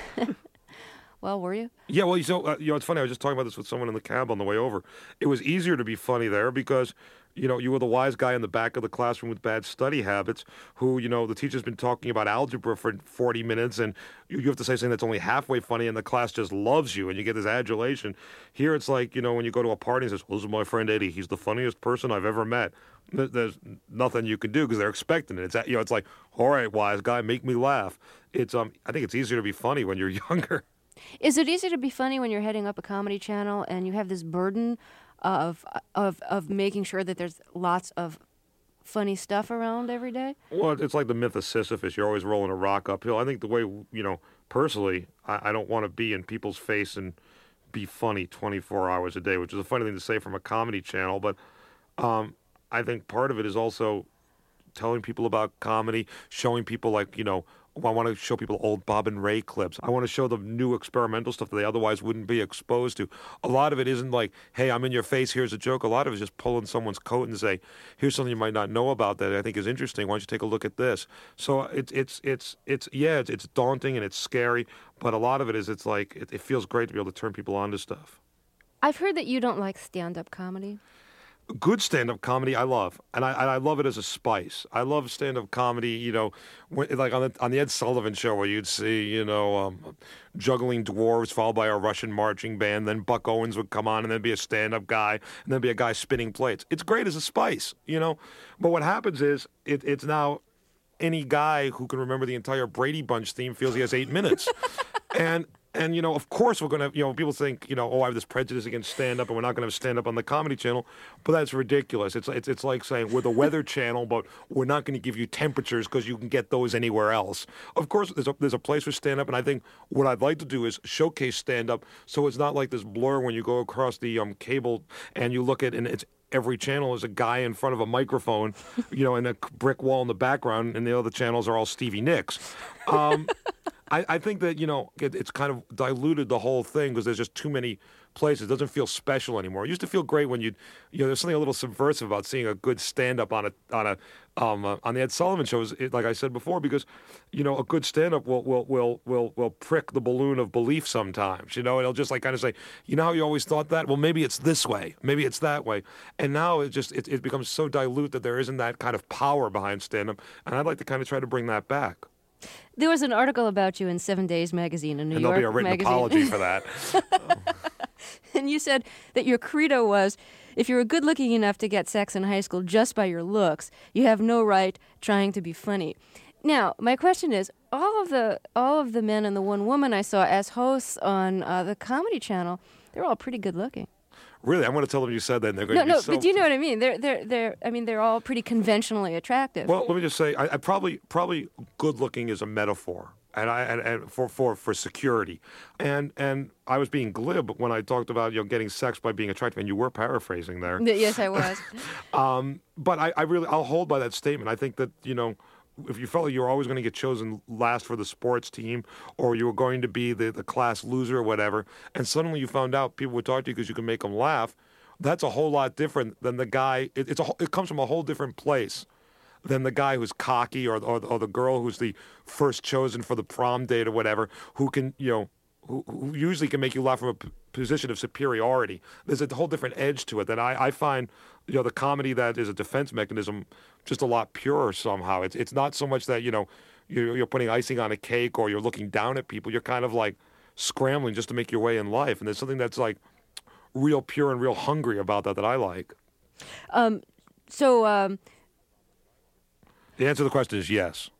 Well, were you? Yeah, well, so uh, you know, it's funny. I was just talking about this with someone in the cab on the way over. It was easier to be funny there because, you know, you were the wise guy in the back of the classroom with bad study habits who, you know, the teacher's been talking about algebra for forty minutes and you, you have to say something that's only halfway funny and the class just loves you and you get this adulation. Here it's like, you know, when you go to a party and says, well, this is my friend Eddie. He's the funniest person I've ever met. There's nothing you can do because they're expecting it. It's, you know, it's like, all right, wise guy, make me laugh. It's um, I think it's easier to be funny when you're younger. Is it easy to be funny when you're heading up a comedy channel and you have this burden of of of making sure that there's lots of funny stuff around every day? Well, it's like the myth of Sisyphus. You're always rolling a rock uphill. I think the way, you know, personally, I, I don't want to be in people's face and be funny twenty-four hours a day, which is a funny thing to say from a comedy channel. But um, I think part of it is also telling people about comedy, showing people like, you know, I want to show people old Bob and Ray clips. I want to show them new experimental stuff that they otherwise wouldn't be exposed to. A lot of it isn't like, hey, I'm in your face, here's a joke. A lot of it is just pulling someone's coat and say, here's something you might not know about that I think is interesting. Why don't you take a look at this? So it's, it's, it's, it's yeah, it's, it's daunting and it's scary, but a lot of it is it's like, it, it feels great to be able to turn people on to stuff. I've heard that you don't like stand-up comedy. Good stand-up comedy, I love, and I and I love it as a spice. I love stand-up comedy, you know, when, like on the on the Ed Sullivan Show, where you'd see, you know, um, juggling dwarves followed by a Russian marching band. Then Buck Owens would come on, and then be a stand-up guy, and then be a guy spinning plates. It's great as a spice, you know. But what happens is, it, it's now any guy who can remember the entire Brady Bunch theme feels he has eight minutes, and. And, you know, of course we're going to, you know, people think, you know, oh, I have this prejudice against stand-up and we're not going to have stand-up on the Comedy Channel. But that's ridiculous. It's, it's, it's like saying we're the Weather Channel, but we're not going to give you temperatures because you can get those anywhere else. Of course, there's a, there's a place for stand-up, and I think what I'd like to do is showcase stand-up so it's not like this blur when you go across the um, cable and you look at, and it's every channel is a guy in front of a microphone, you know, and a brick wall in the background, and the other channels are all Stevie Nicks. Um I, I think that, you know, it, it's kind of diluted the whole thing because there's just too many places. It doesn't feel special anymore. It used to feel great when you, you know, there's something a little subversive about seeing a good stand-up on a on a um uh, on the Ed Sullivan Show. It, like I said before, because, you know, a good stand-up will will will will will prick the balloon of belief sometimes. You know, it'll just like kind of say, you know how you always thought that? Well, maybe it's this way, maybe it's that way, and now it just it, it becomes so dilute that there isn't that kind of power behind stand-up, and I'd like to kind of try to bring that back. There was an article about you in Seven Days Magazine, a New and York magazine. And there'll be a written magazine. apology for that. And you said that your credo was, if you were good looking enough to get sex in high school just by your looks, you have no right trying to be funny. Now, my question is, all of the all of the men and the one woman I saw as hosts on uh, the Comedy Channel, they're all pretty good looking. Really, I'm going to tell them you said that, and they're going No, to be no, so... but do you know what I mean? They're, they're, they're. I mean, they're all pretty conventionally attractive. Well, let me just say, I, I probably, probably, good-looking is a metaphor, and I, and, and for, for, for security, and and I was being glib when I talked about, you know, getting sex by being attractive, and you were paraphrasing there. Yes, I was. um, but I, I really, I'll hold by that statement. I think that, you know, if you felt like you were always going to get chosen last for the sports team, or you were going to be the, the class loser or whatever, and suddenly you found out people would talk to you because you could make them laugh, that's a whole lot different than the guy. It, it's a, it comes from a whole different place than the guy who's cocky, or, or or the girl who's the first chosen for the prom date or whatever, who can, you know, who, who usually can make you laugh from a p- position of superiority. There's a whole different edge to it that I, I find, you know, the comedy that is a defense mechanism just a lot purer somehow. It's it's not so much that, you know, you're, you're putting icing on a cake or you're looking down at people. You're kind of like scrambling just to make your way in life. And there's something that's like real pure and real hungry about that that I like. Um, so um, the answer to the question is yes.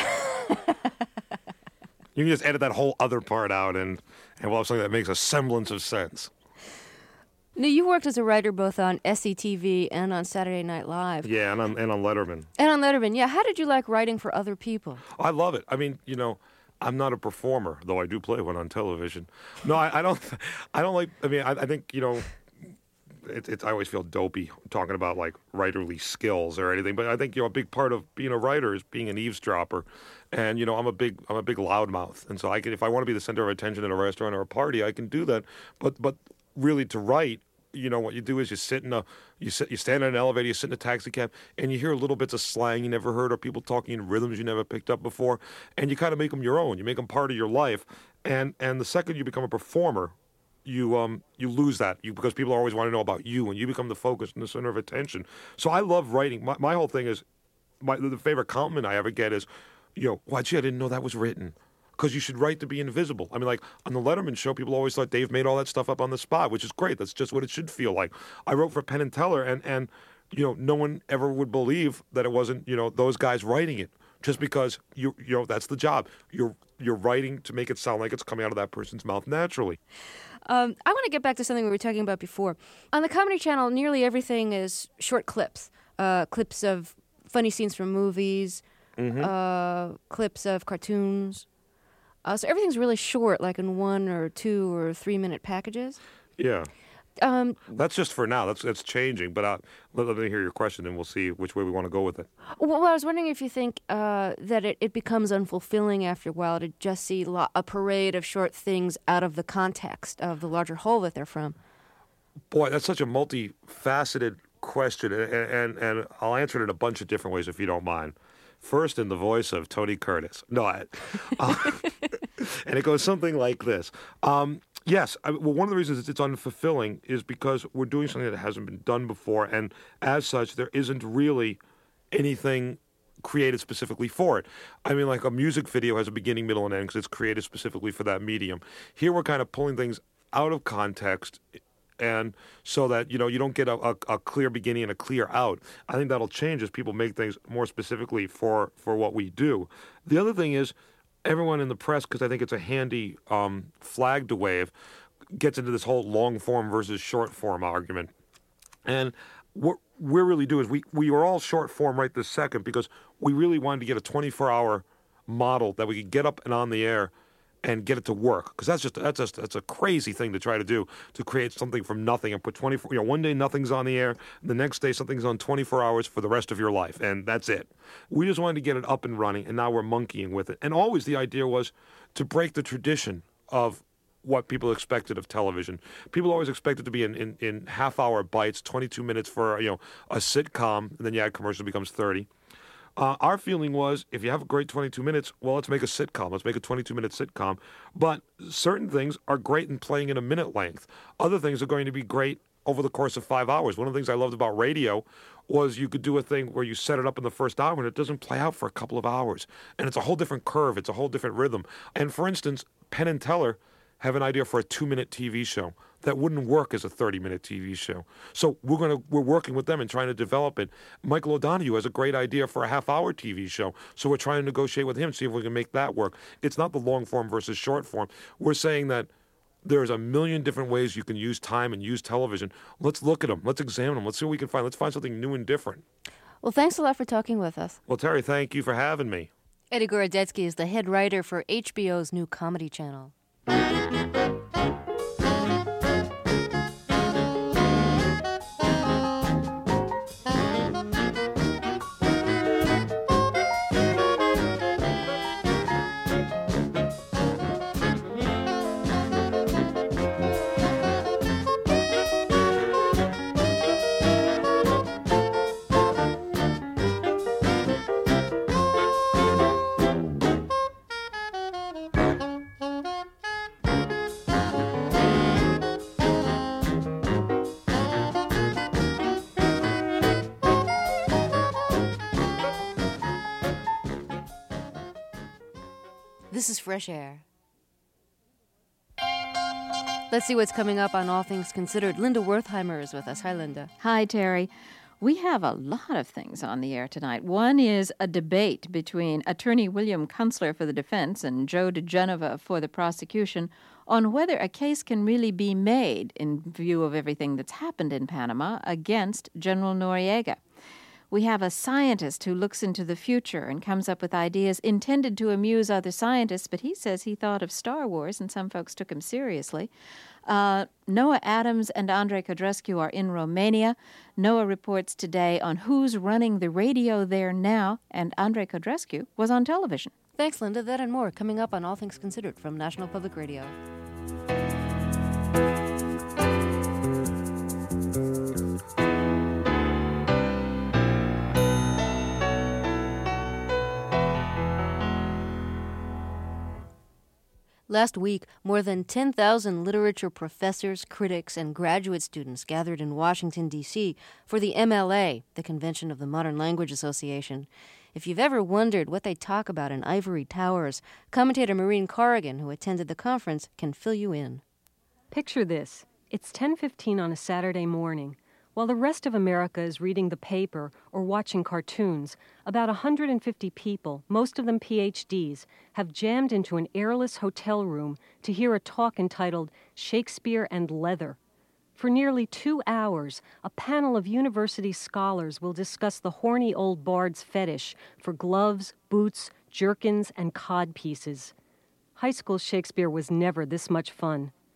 You can just edit that whole other part out, and, and we'll have something that makes a semblance of sense. Now, you worked as a writer both on S C T V and on Saturday Night Live. Yeah, and on, and on Letterman. And on Letterman, yeah. How did you like writing for other people? I love it. I mean, you know, I'm not a performer, though I do play one on television. No, I, I don't. I don't like. I mean, I, I think, you know, it, it's. I always feel dopey talking about like writerly skills or anything. But I think, you know, a big part of being a writer is being an eavesdropper. And, you know, I'm a big I'm a big loudmouth, and so I can, if I want to be the center of attention at a restaurant or a party, I can do that. But but really, to write, you know, what you do is you sit in a you sit you stand in an elevator, you sit in a taxi cab, and you hear little bits of slang you never heard, or people talking in rhythms you never picked up before, and you kind of make them your own. You make them part of your life, and and the second you become a performer, you um you lose that you because people always want to know about you, and you become the focus and the center of attention. So I love writing. My my whole thing is, my the favorite compliment I ever get is, you know, why, gee, I didn't know that was written. Because you should write to be invisible. I mean, like, on the Letterman show, people always thought Dave made all that stuff up on the spot, which is great. That's just what it should feel like. I wrote for Penn and Teller, and, and you know, no one ever would believe that it wasn't, you know, those guys writing it. Just because, you you know, that's the job. You're, you're writing to make it sound like it's coming out of that person's mouth naturally. Um, I want to get back to something we were talking about before. On the Comedy Channel, nearly everything is short clips. Uh, clips of funny scenes from movies, mm-hmm. uh, clips of cartoons. Uh, so everything's really short, like in one or two or three minute packages. Yeah. Um, That's just for now. That's that's changing. But uh, let, let me hear your question, and we'll see which way we want to go with it. well, I was wondering if you think uh, that it, it becomes unfulfilling after a while to just see lo- a parade of short things out of the context of the larger whole that they're from. Boy, that's such a multifaceted question, and, and, and I'll answer it in a bunch of different ways if you don't mind. First, in the voice of Tony Curtis. No, I, uh, and it goes something like this. Um, yes, I, well, one of the reasons it's unfulfilling is because we're doing something that hasn't been done before, and as such, there isn't really anything created specifically for it. I mean, like a music video has a beginning, middle, and end because it's created specifically for that medium. Here, we're kind of pulling things out of context, and so that, you know, you don't get a, a, a clear beginning and a clear out. I think that'll change as people make things more specifically for, for what we do. The other thing is, everyone in the press, because I think it's a handy um, flag to wave, gets into this whole long form versus short form argument. And what we really do is we, we are all short form right this second because we really wanted to get a twenty-four hour model that we could get up and on the air and get it to work, because that's just that's just that's a crazy thing to try to do, to create something from nothing and put twenty-four. You know, one day nothing's on the air, the next day something's on twenty-four hours for the rest of your life, and that's it. We just wanted to get it up and running, and now we're monkeying with it. And always the idea was to break the tradition of what people expected of television. People always expected to be in, in, in half-hour bites, twenty-two minutes for, you know, a sitcom, and then you add commercial, it becomes thirty. Uh, our feeling was, if you have a great twenty-two minutes, well, let's make a sitcom. Let's make a twenty-two minute sitcom. But certain things are great in playing in a minute length. Other things are going to be great over the course of five hours. One of the things I loved about radio was you could do a thing where you set it up in the first hour and it doesn't play out for a couple of hours. And it's a whole different curve. It's a whole different rhythm. And for instance, Penn and Teller have an idea for a two-minute T V show that wouldn't work as a thirty-minute T V show. So we're going to we're working with them and trying to develop it. Michael O'Donoghue has a great idea for a half-hour T V show, so we're trying to negotiate with him, see if we can make that work. It's not the long form versus short form. We're saying that there's a million different ways you can use time and use television. Let's look at them. Let's examine them. Let's see what we can find. Let's find something new and different. Well, thanks a lot for talking with us. Well, Terry, thank you for having me. Eddie Gorodetsky is the head writer for H B O's new comedy channel. This is Fresh Air. Let's see what's coming up on All Things Considered. Linda Wertheimer is with us. Hi, Linda. Hi, Terry. We have a lot of things on the air tonight. One is a debate between attorney William Kunstler for the defense and Joe DeGenova for the prosecution on whether a case can really be made, in view of everything that's happened in Panama, against General Noriega. We have a scientist who looks into the future and comes up with ideas intended to amuse other scientists, but he says he thought of Star Wars, and some folks took him seriously. Uh, Noah Adams and Andrei Codrescu are in Romania. Noah reports today on who's running the radio there now, and Andrei Codrescu was on television. Thanks, Linda. That and more coming up on All Things Considered from National Public Radio. Last week, more than ten thousand literature professors, critics, and graduate students gathered in Washington, D C for the M L A, the Convention of the Modern Language Association. If you've ever wondered what they talk about in ivory towers, commentator Maureen Corrigan, who attended the conference, can fill you in. Picture this. It's ten fifteen on a Saturday morning. While the rest of America is reading the paper or watching cartoons, about one hundred fifty people, most of them P H Ds, have jammed into an airless hotel room to hear a talk entitled Shakespeare and Leather. For nearly two hours, a panel of university scholars will discuss the horny old bard's fetish for gloves, boots, jerkins, and codpieces. High school Shakespeare was never this much fun.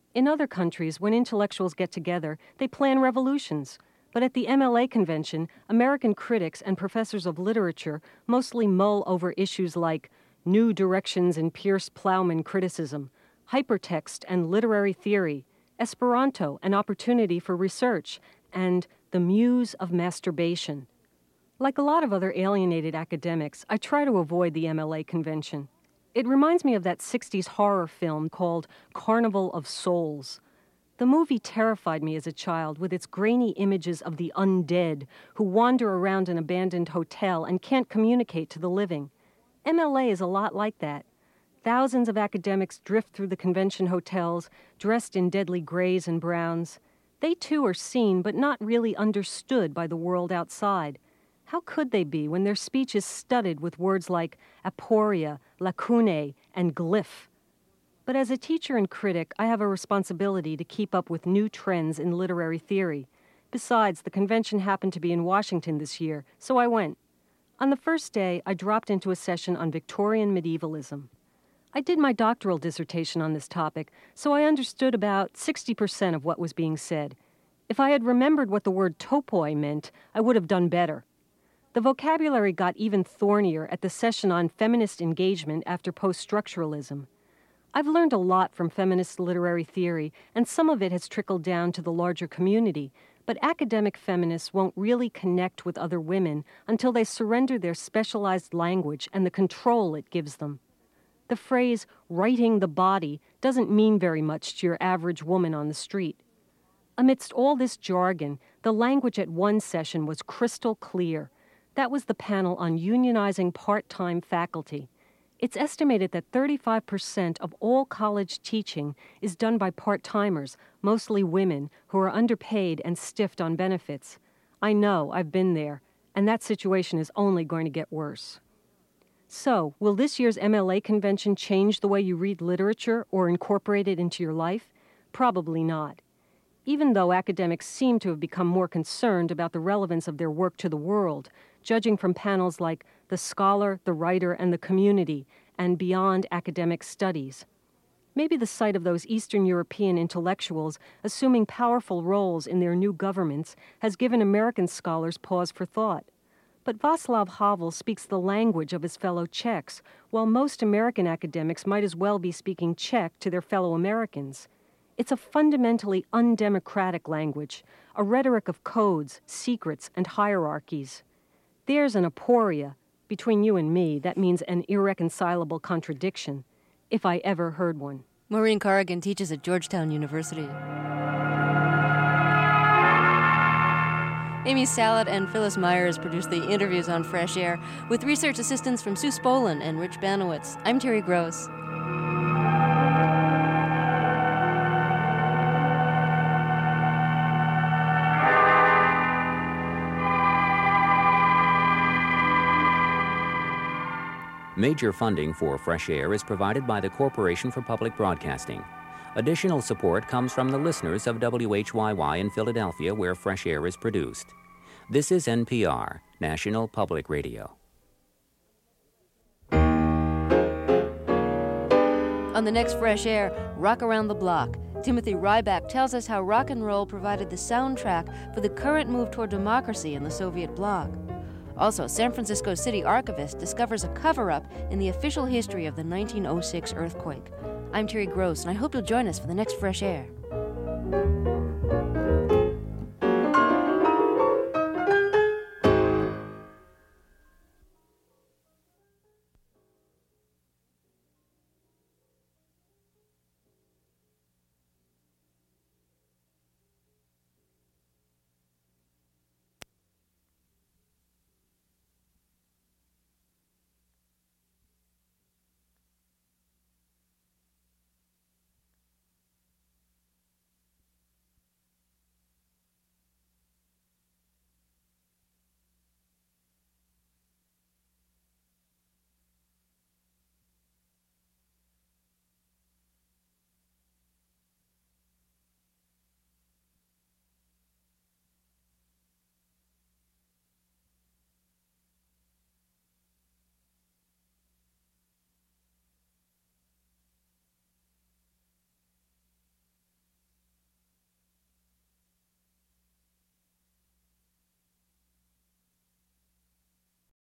In other countries, when intellectuals get together, they plan revolutions. But at the M L A convention, American critics and professors of literature mostly mull over issues like new directions in Pierce Plowman criticism, hypertext and literary theory, Esperanto, an opportunity for research, and the muse of masturbation. Like a lot of other alienated academics, I try to avoid the M L A convention. It reminds me of that sixties horror film called Carnival of Souls. The movie terrified me as a child with its grainy images of the undead who wander around an abandoned hotel and can't communicate to the living. M L A is a lot like that. Thousands of academics drift through the convention hotels, dressed in deadly grays and browns. They too are seen but not really understood by the world outside. How could they be when their speech is studded with words like aporia, lacunae, and glyph? But as a teacher and critic, I have a responsibility to keep up with new trends in literary theory. Besides, the convention happened to be in Washington this year, so I went. On the first day, I dropped into a session on Victorian medievalism. I did my doctoral dissertation on this topic, so I understood about sixty percent of what was being said. If I had remembered what the word topoi meant, I would have done better. The vocabulary got even thornier at the session on feminist engagement after post-structuralism. I've learned a lot from feminist literary theory, and some of it has trickled down to the larger community, but academic feminists won't really connect with other women until they surrender their specialized language and the control it gives them. The phrase, writing the body, doesn't mean very much to your average woman on the street. Amidst all this jargon, the language at one session was crystal clear. That was the panel on unionizing part-time faculty. It's estimated that thirty-five percent of all college teaching is done by part-timers, mostly women, who are underpaid and stiffed on benefits. I know, I've been there, and that situation is only going to get worse. So, will this year's M L A convention change the way you read literature or incorporate it into your life? Probably not. Even though academics seem to have become more concerned about the relevance of their work to the world, judging from panels like The Scholar, the Writer, and the Community, and Beyond Academic Studies. Maybe the sight of those Eastern European intellectuals assuming powerful roles in their new governments has given American scholars pause for thought. But Václav Havel speaks the language of his fellow Czechs, while most American academics might as well be speaking Czech to their fellow Americans. It's a fundamentally undemocratic language, a rhetoric of codes, secrets, and hierarchies. There's an aporia. Between you and me, that means an irreconcilable contradiction, if I ever heard one. Maureen Corrigan teaches at Georgetown University. Amy Salad and Phyllis Myers produced the interviews on Fresh Air, with research assistance from Sue Spolin and Rich Banowitz. I'm Terry Gross. Major funding for Fresh Air is provided by the Corporation for Public Broadcasting. Additional support comes from the listeners of W H Y Y in Philadelphia, where Fresh Air is produced. This is N P R, National Public Radio. On the next Fresh Air, Rock Around the Block, Timothy Ryback tells us how rock and roll provided the soundtrack for the current move toward democracy in the Soviet bloc. Also, San Francisco city archivist discovers a cover-up in the official history of the nineteen oh six earthquake. I'm Terry Gross, and I hope you'll join us for the next Fresh Air.